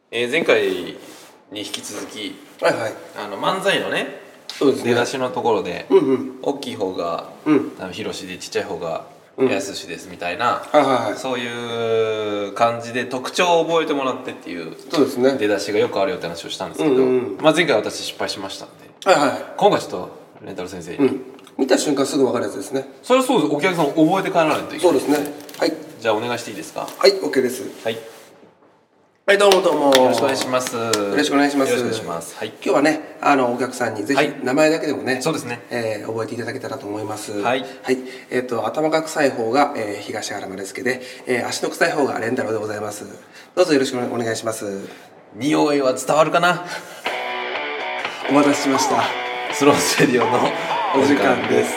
前回に引き続き、 はいはい。 漫才のね、 そうですね。 出だしのところで、 うんうん。 大きい方がひろしで、ちっちゃい方がやすしですみたいな、 はいはいはい。 そういう感じで特徴を覚えてもらってっていうそうですね。 出だしがよくあるよって話をしたんですけど、 うんうん前回私失敗しましたんで、 はいはい。 今回ちょっとレンタル先生に、 見た瞬間すぐ分かるやつですね。 それはそうです、お客さん覚えて帰らないといけない。 そうですね。はい。 じゃあお願いしていいですか。 はい、OK です。 はい、よはい、どうもどうも。 ろしくお願いします。よろしくお願いします。 よろしくお願いします。はい。 今日はね、お客さんにぜはいひ名前だけでもね、 そうですね。 覚えていただけたらと思います。 はいはい。頭が臭い方が、東原丸助で、足の臭い方がレンタロウでございます。どうぞよろしくお願いします。 匂いは伝わるかな。 お待たせしました。 スロースレディオのお時間です。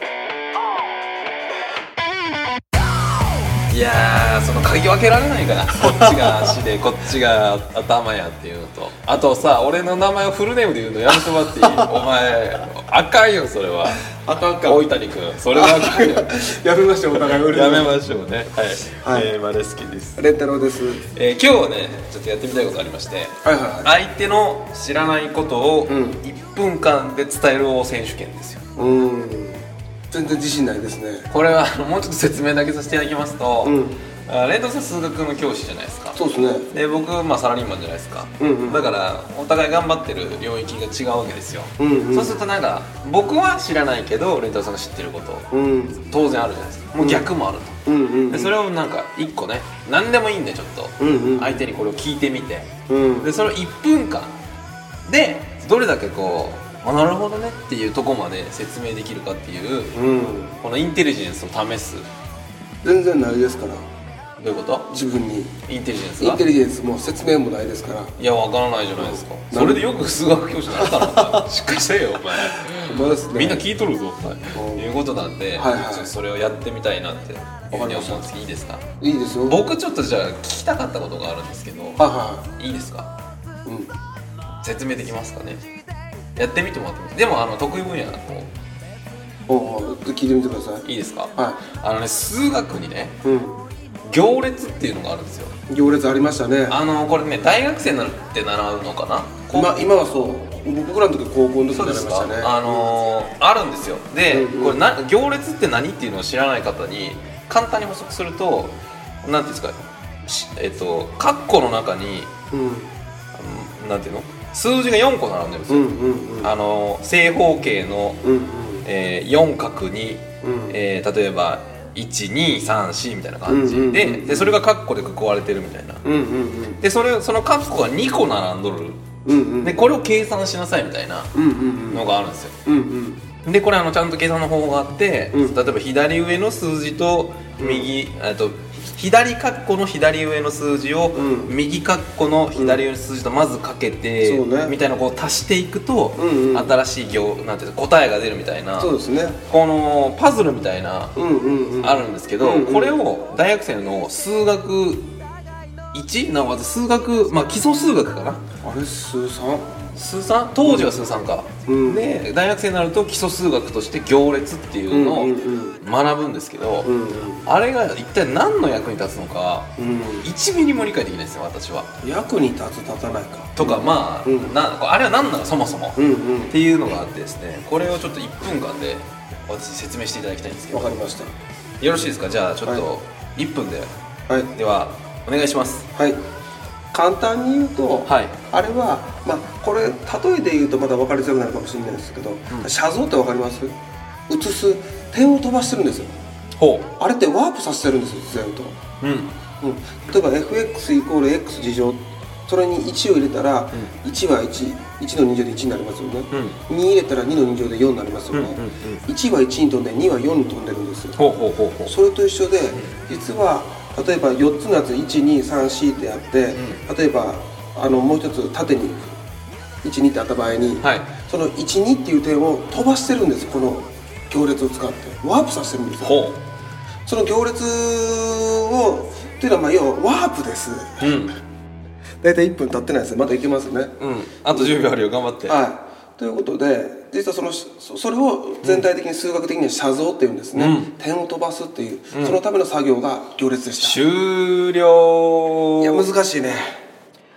いやー、その嗅ぎ分けられないからこっちが足でこっちが頭やっていうのと、あとさ、俺の名前をフルネームで言うのやめてもらっていい？お前あかんよ、それは。 あかんか。 大谷君、それはあかんよ。 やめましょう、お互い。 やめましょうね。はい、 はいマレスキです。 レンタロウです。 今日はね、ちょっとやってみたいことありまして、 はいはいはい。 相手の知らないことを1分間で伝える王選手権ですよ。 全然自信ないですね。 これはもうちょっと説明だけさせていただきますと、 うんレントさん数学の教師じゃないですか。 そうですね。 で、僕、サラリーマンじゃないですか、だからお互い頑張ってる領域が違うわけですよ、そうするとなんか僕は知らないけどレントさんが知ってること、当然あるじゃないですか。もう逆もあると、でそれをなんか一個ね、何でもいいんでちょっと相手にこれを聞いてみて、でそれを1分間でどれだけこうなるほどねっていうところまで説明できるかっていう、このインテリジェンスを試す。 全然ないですから。 どういうこと？ 自分にインテリジェンスが？ インテリジェンスも説明もないですから。 いや、わからないじゃないですか。それでよく数学教師になったの。しっかりせえよお前。 まですね。 みんな聞いとるぞお前。いうことなんで、 はいはいちょっとそれをやってみたいなっていうふうに思うんですけど、いいですか？ いいですよ。 僕ちょっとじゃあ聞きたかったことがあるんですけど、いいですか？説明できますかね？やってみてもらってもいい？でも得意分野だと聞いてみてください。 いいですか？ は数学にね、行列っていうのがあるんですよ。 行列ありましたね。 これね、大学生になって習うのかな。 今はそう。僕らの時高校の時に習いましたね。 あるんですよ。で、これ行列って何っていうのを知らない方に簡単に補足すると、なんていうんですか、カッコの中に、なんていうの、数字が4個並んでるんですよ。正方形の、4角に、例えば1234みたいな感じで、それがカッコで囲われてるみたいな、でそのカッコが2個並んどる、でこれを計算しなさいみたいなのがあるんですよ。でこれちゃんと計算の方法があって、例えば左上の数字と左カッコの左上の数字を右カッコの左上の数字とまずかけて、みたいなこう足していくと新しいなんていう答えが出るみたいな、 そうですね。 このパズルみたいなあるんですけど、これを大学生の数学1なおかつ数学、基礎数学かな、 あれ数 3当時は数3か、で大学生になると基礎数学として行列っていうのを学ぶんですけど、あれが一体何の役に立つのか、1ミリも理解できないですよ私は。 役に立つ立たないかとか、あれは何なのそもそも、っていうのがあってですね、これをちょっと1分間で私説明していただきたいんですけど。 わかりました。 よろしいですか？じゃあちょっと1分で、ではお願いします。 簡単に言うと、あれはこれ例えで言うとまだ分かりづらくなるかもしれないですけど、写像って分かります？写す点を飛ばしてるんですよ。あれってワープさせてるんですよ、全部と。例えば fx イコール x 次乗、それに1を入れたら、1は1の2乗で1になりますよね、2入れたら2の2乗で4になりますよね、1は1に飛んで2は4に飛んでるんですよ。それと一緒で、実は例えば4つのやつ 1,2,3,4 ってやって、例えばもう一つ縦に 1,2 ってあった場合に、その 1,2 っていう点を飛ばしてるんです。この行列を使ってワープさせてるんですよ。その行列をっていうのは要はワープです。大体1分経ってないです。まだいけますね。 あと10秒あるよ、頑張って。 ということで、実はそれを全体的に数学的には写像っていうんですね、点を飛ばすっていう、そのための作業が行列でした。 終了。 いや難しいね。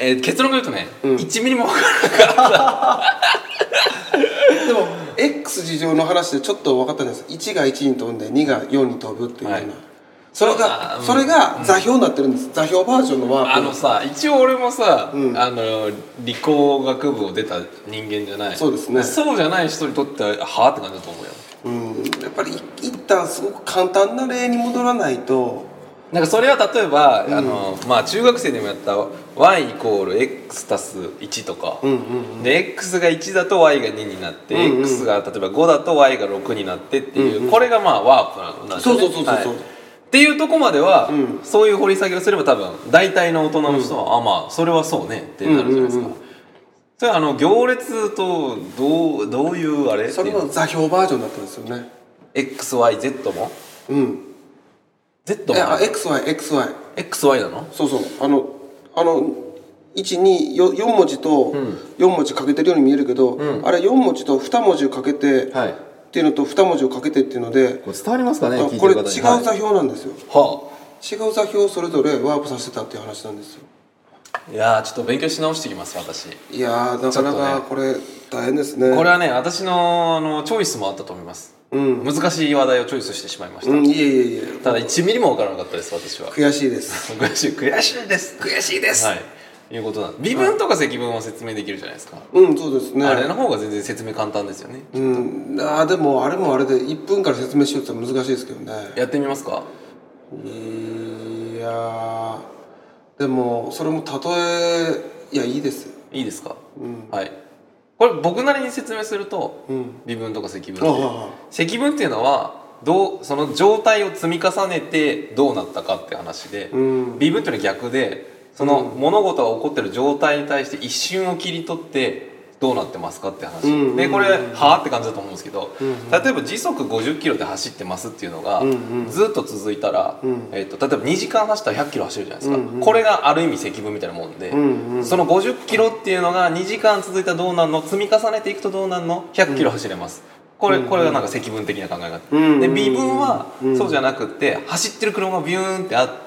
結論が言うとね、1ミリも分からなかったでも X 事情の話でちょっと分かったんです。1が1に飛んで2が4に飛ぶっていうような、それが座標になってるんです。座標バージョンのワープ。 さ、一応俺もさ、理工学部を出た人間じゃない。 そうですね。 そうじゃない人にとってははあって感じだと思うよ。 やっぱり一旦すごく簡単な例に戻らないと、 なんかそれは例えば、中学生でもやった y イコール x 足す1とか、で x が1だと y が2になって、x が例えば5だと y が6になってっていう、これがまあワープなんですよね。そうっていうとこまでは、そういう掘り下げをすれば多分大体の大人の人は、まあそれはそうねってなるじゃないですか。それは行列とどういうあれ？ それの座標バージョンだったんですよね。 XYZ も？Z もXY なの？ そう4文字と4文字かけてるように見えるけど、あれ4文字と2文字をかけてっていうのと2文字をかけてっていうので、 これ伝わりますかね？ これ違う座標なんですよ。違う座標をそれぞれワープさせてたっていう話なんですよ。 いやちょっと勉強し直してきます私。 いやなかなかこれ大変ですね。 これはね、私のチョイスもあったと思います。難しい話題をチョイスしてしまいました。 いえただ1ミリも分からなかったです私は。 悔しいです悔しいですはいいうことなん微分とか積分は説明できるじゃないですか。 そうですね。 あれの方が全然説明簡単ですよね。 でもあれもあれで1分から説明しようって難しいですけどね。 やってみますか？ いやでもそれもいやいいです。 いいですか？はい。これ僕なりに説明すると、微分とか積分積分っていうのはその状態を積み重ねてどうなったかって話で、微分っていうのは逆で、その物事が起こってる状態に対して一瞬を切り取ってどうなってますかって話で、これはあって感じだと思うんですけど、例えば時速50キロで走ってますっていうのがずっと続いたら、例えば2時間走ったら100キロ走るじゃないですか。これがある意味積分みたいなもんで、その50キロっていうのが2時間続いたらどうなるの、積み重ねていくとどうなるの、100キロ走れます。これがなんか積分的な考え方で、微分はそうじゃなくって走ってる車がビューンってあって、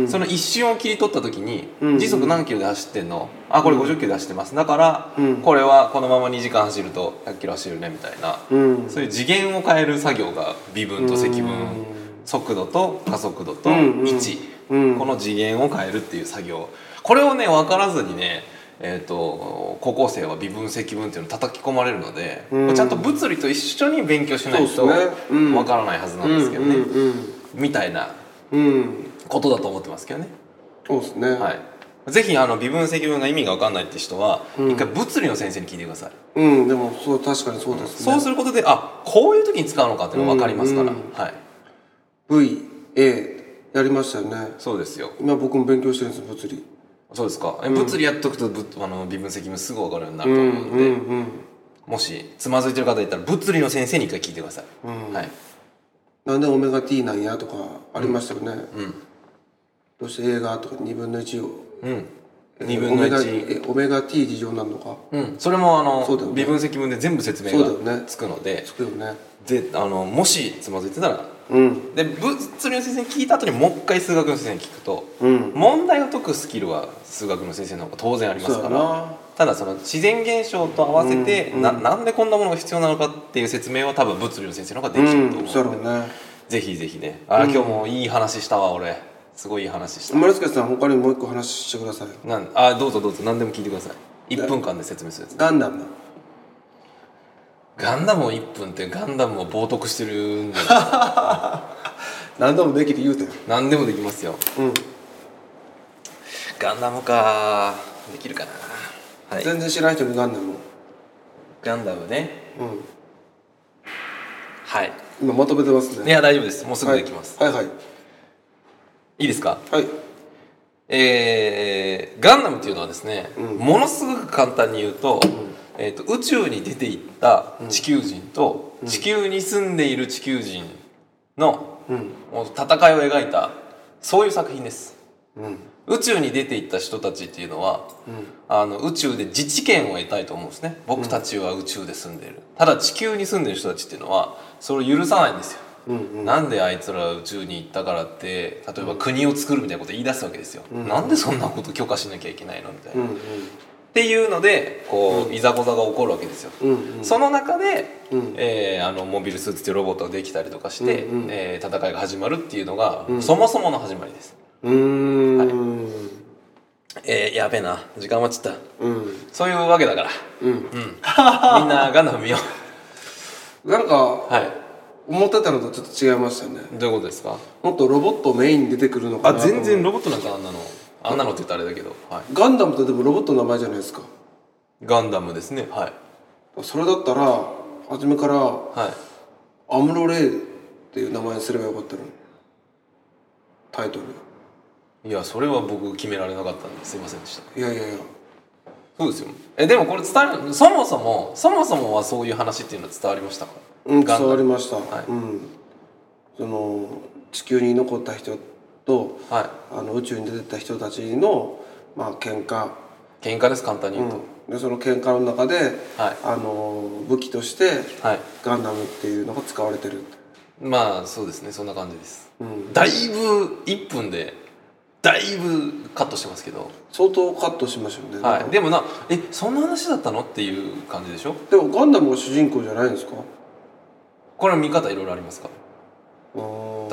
その一瞬を切り取った時に時速何キロで走ってんの、これ50キロで走ってます、だからこれはこのまま2時間走ると100キロ走るねみたいな、そういう次元を変える作業が微分と積分、速度と加速度と位置、この次元を変えるっていう作業、これをね分からずにね高校生は微分積分っていうのを叩き込まれるので、ちゃんと物理と一緒に勉強しないとわからないはずなんですけどね、みたいなことだと思ってますけどね。 そうですね。 はい。ぜひ微分積分が意味が分かんないって人は一回物理の先生に聞いてください。 でも確かにそうですね。そうすることでこういう時に使うのかっていうのが分かりますから。はい。 VA やりましたよね。 そうですよ。 今僕も勉強してるんです物理。 そうですか。物理やっとくと微分積分すぐ分かるようになると思うので、もしつまずいてる方いたら物理の先生に一回聞いてください。はい。 なんでオメガ T なんやとかありましたよね。どうして A がとか2分の1を 2分の1 オメガ T 事情になるのか。 それも微分積分で全部説明がつくので、でもしつまずいてたら、で物理の先生に聞いた後にもう一回数学の先生に聞くと、問題を解くスキルは数学の先生の方が当然ありますから、ただその自然現象と合わせて、なんでこんなものが必要なのかっていう説明は多分物理の先生の方ができると思うので、ぜひぜひね。今日もいい話したわ俺。すごいいい話した。 丸助さん他にもう一個話してください。 どうぞ何でも聞いてください。1分間で説明するやつ。 ガンダムを1分ってガンダムを冒涜してるんじゃない何でもできる言うて。 何でもできますよ。ガンダムかできるかな。 全然知らない人にガンダムね。はい。 今まとめてますね。 いや大丈夫です。もうすぐできます。いいですか？ はい。 ガンダムっていうのはですね、ものすごく簡単に言うと、宇宙に出ていった地球人と地球に住んでいる地球人の戦いを描いたそういう作品です。宇宙に出ていった人たちっていうのは、宇宙で自治権を得たいと思うんですね。僕たちは宇宙で住んでいる。ただ地球に住んでいる人たちっていうのはそれを許さないんですよ。 なんであいつら宇宙に行ったからって例えば国を作るみたいなこと言い出すわけですよ、なんでそんなこと許可しなきゃいけないのみたいな、っていうのでこういざこざが起こるわけですよ、その中で、モビルスーツっていうロボットができたりとかして、戦いが始まるっていうのが、そもそもの始まりです。やべえな時間余っちゃった、そういうわけだから、みんなガンダム見よう。なんか、思ってたのとちょっと違いましたね。 どういうことですか？ もっとロボットメインに出てくるのかなと。 全然ロボットなんかあんなのって言ったらあれだけど、 ガンダムってでもロボットの名前じゃないですか。 ガンダムですね。 それだったら初めから、アムロレイっていう名前にすればよかったのに、タイトル。 いやそれは僕決められなかったんですいませんでした。 いやそうですよ。でもこれ伝わる、そもそもはそういう話っていうのは伝わりましたか？ 伝わりました。その地球に残った人と、宇宙に出てった人たちの喧嘩です簡単に言うと。 でその喧嘩の中で、武器として、ガンダムっていうのが使われてる。 そうですねそんな感じです。だいぶ1分でだいぶカットしてますけど相当カットしましたよね。 でもそんな話だったのっていう感じでしょ。 でもガンダムが主人公じゃないんですか？ これは見方いろいろありますから。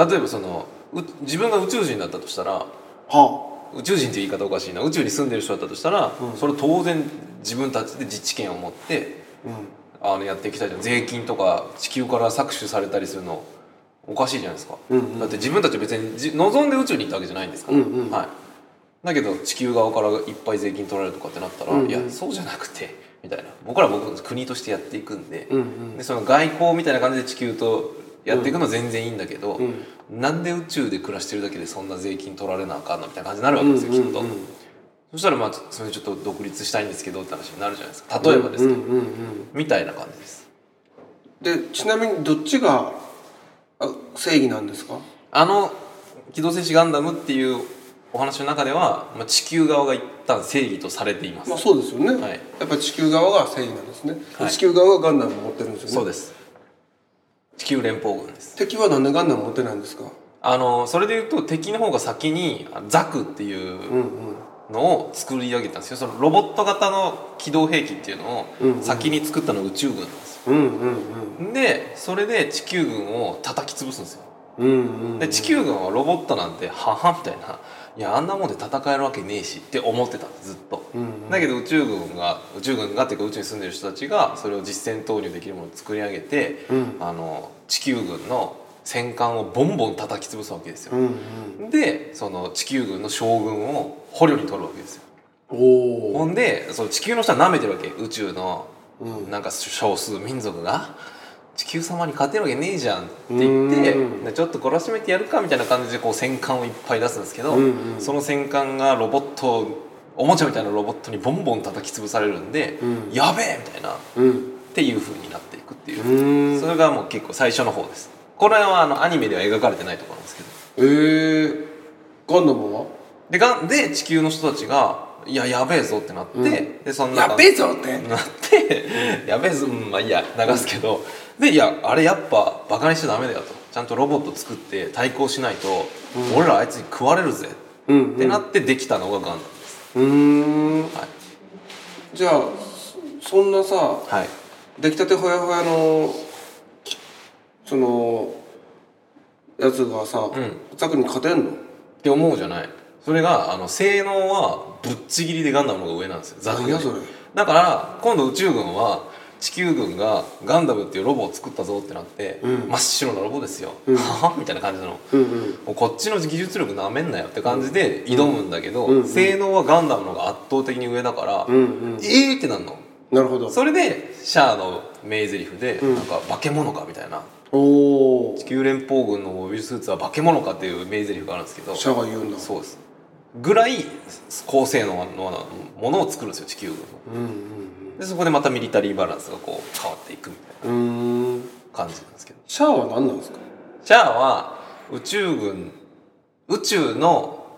例えば自分が宇宙人だったとしたら、宇宙人って言い方おかしいな、宇宙に住んでる人だったとしたら、それ当然自分たちで自治権を持って、やっていきたいじゃん。税金とか地球から搾取されたりするのおかしいじゃないですか、だって自分たち別に望んで宇宙に行ったわけじゃないんですから、だけど地球側からいっぱい税金取られるとかってなったら、いやそうじゃなくてみたいな、僕の国としてやっていくんで、でその外交みたいな感じで地球とやっていくのは全然いいんだけど、なんで宇宙で暮らしてるだけでそんな税金取られなあかんのみたいな感じになるわけですよ、きっと。そしたらそれちょっと独立したいんですけどって話になるじゃないですか、例えばですけど、みたいな感じです。 でちなみにどっちが正義なんですか？ 機動戦士ガンダムっていうお話の中では、地球側が一旦正義とされています。 そうですよね、やっぱり地球側が正義なんですね、地球側がガンダムを持ってるんですよね。 そうです、地球連邦軍です。 敵はなんでガンダム持ってないんですか？ それでいうと敵の方が先にザクっていうのを作り上げたんですよ。そのロボット型の機動兵器っていうのを先に作ったのが宇宙軍なんですよ。でそれで地球軍を叩き潰すんですよ。で地球軍はロボットなんてははみたいな、いやあんなもんで戦えるわけねえしって思ってたんですずっと。だけど宇宙軍がっていうか宇宙に住んでる人たちがそれを実戦投入できるものを作り上げて、地球軍の戦艦をボンボン叩き潰すわけですよ。でその地球軍の将軍を捕虜に取るわけですよ。ほんでその地球の人は舐めてるわけ、宇宙のなんか少数民族が地球様に勝てるわけねえじゃんって言って、ちょっと懲らしめてやるかみたいな感じでこう戦艦をいっぱい出すんですけど、その戦艦がおもちゃみたいなロボットにボンボン叩き潰されるんで、やべえみたいな、っていう風になっていくっていう、それがもう結構最初の方です。これはアニメでは描かれてないところなんですけど。 ガンダムはで地球の人たちがやべえぞってなって、でそんなやべえぞってなってやべえぞ、いいや流すけど、であれやっぱバカにしちゃダメだよと、ちゃんとロボット作って対抗しないと、俺らあいつに食われるぜってなってできたのがガンダムです。 じゃあそんなさ、出来たてほやほやのそのやつがさ、ザクに勝てんのって思うじゃない。それが性能はぶっちぎりでガンダムの方が上なんですよ、ザクより。だから今度宇宙軍は地球軍がガンダムっていうロボを作ったぞってなって、真っ白なロボですよ、はみたいな感じの、もうこっちの技術力なめんなよって感じで挑むんだけど、性能はガンダムの方が圧倒的に上だから、ってなんの。 なるほど。 それでシャアの名台詞で、なんか化け物かみたいな、地球連邦軍のモビルスーツは化け物かっていう名台詞があるんですけど、 シャアが言うんだ。 そうですぐらい高性能のものを作るんですよ、地球軍の。でそこでまたミリタリーバランスがこう変わっていくみたいな感じなんですけど。 シャアは何なんですか？ シャアは宇宙の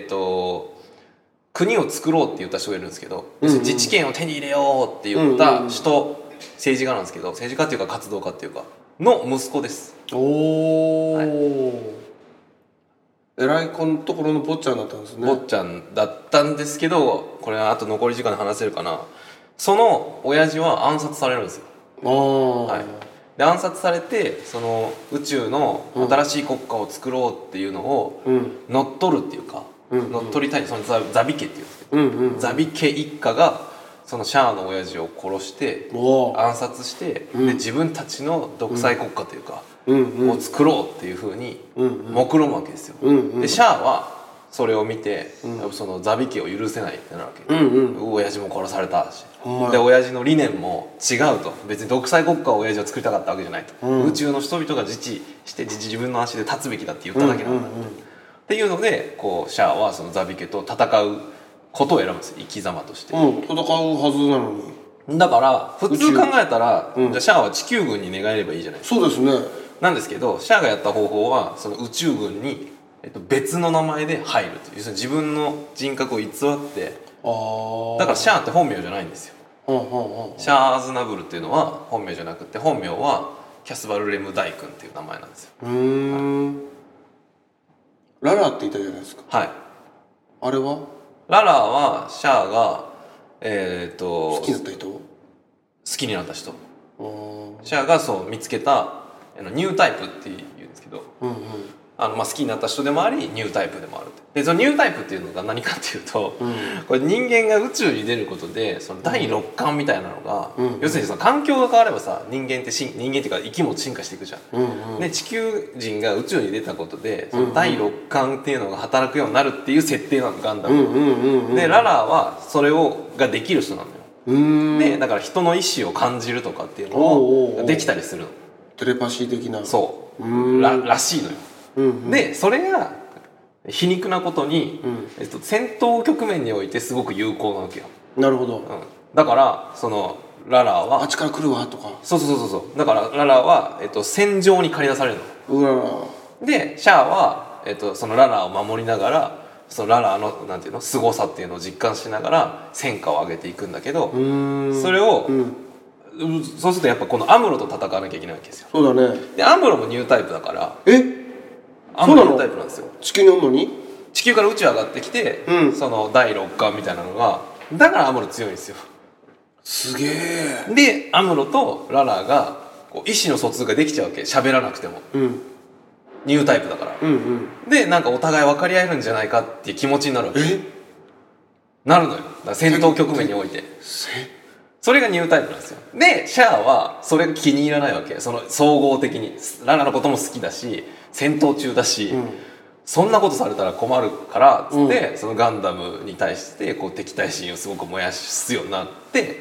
国を作ろうって言った人がいるんですけど、自治権を手に入れようって言った人、政治家なんですけど、政治家っていうか活動家っていうか、 の息子です。 おお、はい、偉い子のところの坊ちゃんだったんですね。 坊ちゃんだったんですけど、これはあと残り時間で話せるかな。その親父は暗殺されるんですよ。はい、で暗殺されて、その宇宙の新しい国家を作ろうっていうのを乗っ取るっていうか、乗っ取りたい、そのザビ家っていうんですけど、ザビ家一家がそのシャアの親父を殺して暗殺して、で自分たちの独裁国家というか、を作ろうっていうふうに目論むわけですよ。でシャアはそれを見て、そのザビ家を許せないってなるわけ。親父も殺されたし、で親父の理念も違うと。別に独裁国家を親父は作りたかったわけじゃないと、宇宙の人々が自治して自分の足で立つべきだって言っただけなんだっていうので、こうシャアはそのザビ家と戦うことを選ぶんですよ、生き様として。 戦うはずなのに。 だから普通考えたら、じゃあシャアは地球軍に寝返ればいいじゃないですか。 そうですね。なんですけど、シャアがやった方法はその宇宙軍に別の名前で入るという、要するに自分の人格を偽って、だからシャアって本名じゃないんですよ。シャア・アズナブルっていうのは本名じゃなくて、本名はキャスバル・レム大君っていう名前なんですよ。 ララっていたじゃないですか。 はい。 あれはララはシャアが好きになった人、 好きになった人、シャアがそう見つけたニュータイプっていうんですけど、好きになった人でもありニュータイプでもある。でそのニュータイプっていうのが何かっていうと、これ人間が宇宙に出ることでその第六感みたいなのが、要するにその環境が変わればさ、人間っていうか生き物進化していくじゃん。で地球人が宇宙に出たことでその第六感っていうのが働くようになるっていう設定なの、ガンダムで。ララはそれができる人なのよ。でだから人の意思を感じるとかっていうのをできたりするの。 テレパシー的な。 そうらしいのよ。でそれが皮肉なことに、戦闘局面においてすごく有効なわけよ。 なるほど。 だからそのララはあっちから来るわとか。 そうだからララは、戦場に駆り出されるの。でシャアは、そのララを守りながら、そのララのなんていうの凄さっていうのを実感しながら戦果を上げていくんだけど、それを、そうするとやっぱこのアムロと戦わなきゃいけないわけですよ。 そうだね。 でアムロもニュータイプだから。アムロニュータイプなんですよ。 地球におるのに？ 地球から宇宙上がってきて、その第六感みたいなのが、だからアムロ強いんですよ。 すげえ。 でアムロとララがこう意思の疎通ができちゃうわけ。喋らなくても、ニュータイプだから、でなんかお互い分かり合えるんじゃないかっていう気持ちになるわけ。なるのよ。だから戦闘局面においてそれがニュータイプなんですよ。でシャアはそれが気に入らないわけ。その総合的にララのことも好きだし、戦闘中だし、そんなことされたら困るからっつって、そのガンダムに対してこう敵対心をすごく燃やすようになって、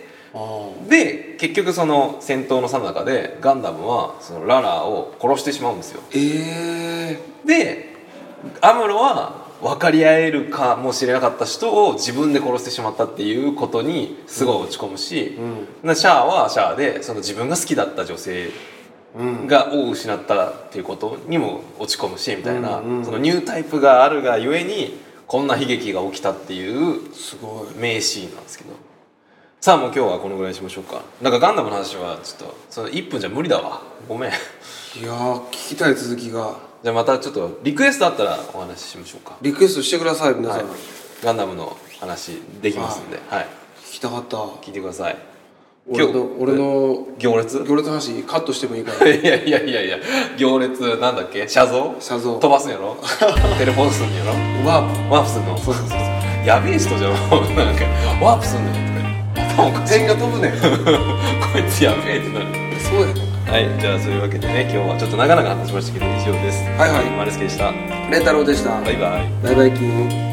で結局その戦闘のさなかでガンダムはそのララを殺してしまうんですよ。でアムロは分かり合えるかもしれなかった人を自分で殺してしまったっていうことにすごい落ち込むし、シャアはシャアでその自分が好きだった女性を失ったっていうことにも落ち込むしみたいな、そのニュータイプがあるがゆえにこんな悲劇が起きたっていうすごい名シーンなんですけど、さあもう今日はこのぐらいにしましょうか。なんかガンダムの話はちょっとその1分じゃ無理だわ、ごめん。いや聞きたい続きが。 じゃあまたちょっとリクエストあったらお話ししましょうか。 リクエストしてください皆さん、 ガンダムの話できますんで、 聞きたかった。 聞いてください。 俺の行列話カットしてもいいからいや行列なんだっけ、車像飛ばすんやろテレポートすんやろ、ワープすんの。そうやべえ人じゃん。なんかワープすんねんとか頭おかしい、 点が飛ぶねんこいつやべえってなる。 そうやね。 はい、じゃあそういうわけでね、今日はちょっと長々話しましたけど以上です。 はい、 マルスケでした。 レンタロウでした。 バイバイ。 バイバイキン。